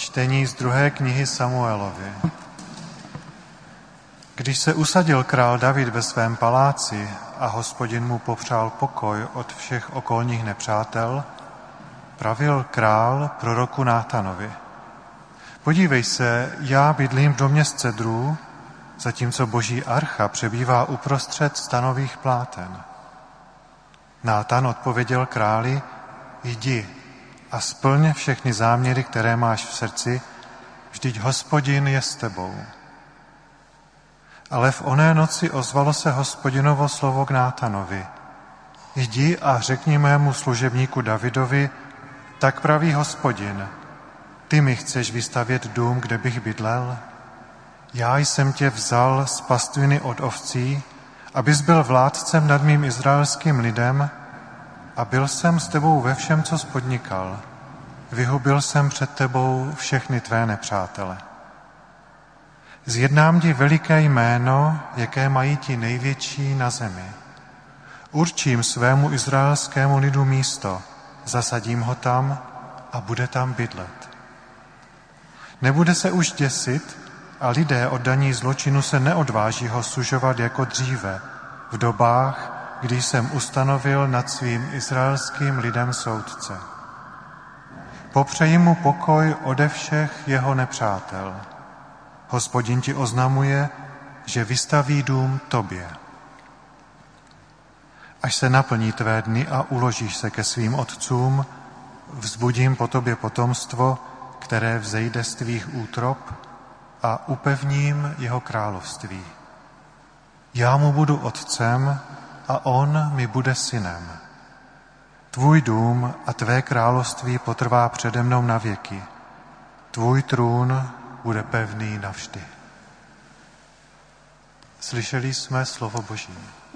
Čtení z 2. knihy Samuelovy. Když se usadil král David ve svém paláci a Hospodin mu popřál pokoj od všech okolních nepřátel, pravil král proroku Nátanovi: Podívej se, já bydlím v domě z cedrů, zatímco boží archa přebývá uprostřed stanových pláten. Nátan odpověděl králi: Jdi a splň všechny záměry, které máš v srdci, vždyť Hospodin je s tebou. Ale v oné noci ozvalo se Hospodinovo slovo k Nátanovi: Jdi a řekni mému služebníku Davidovi, tak praví Hospodin, ty mi chceš vystavět dům, kde bych bydlel? Já jsem tě vzal z pastviny od ovcí, abys byl vládcem nad mým izraelským lidem, a byl jsem s tebou ve všem, co spodnikal. Vyhubil jsem před tebou všechny tvé nepřátele. Zjednám ti veliké jméno, jaké mají ti největší na zemi. Určím svému izraelskému lidu místo, zasadím ho tam a bude tam bydlet. Nebude se už děsit a lidé oddaní zločinu se neodváží ho sužovat jako dříve, v dobách, kdy jsem ustanovil nad svým izraelským lidem soudce. Popřeji mu pokoj ode všech jeho nepřátel. Hospodin ti oznamuje, že vystaví dům tobě. Až se naplní tvé dny a uložíš se ke svým otcům, vzbudím po tobě potomstvo, které vzejde z tvých útrob, a upevním jeho království. Já mu budu otcem a on mi bude synem. Tvůj dům a tvé království potrvá přede mnou na věky. Tvůj trůn bude pevný navždy. Slyšeli jsme slovo Boží.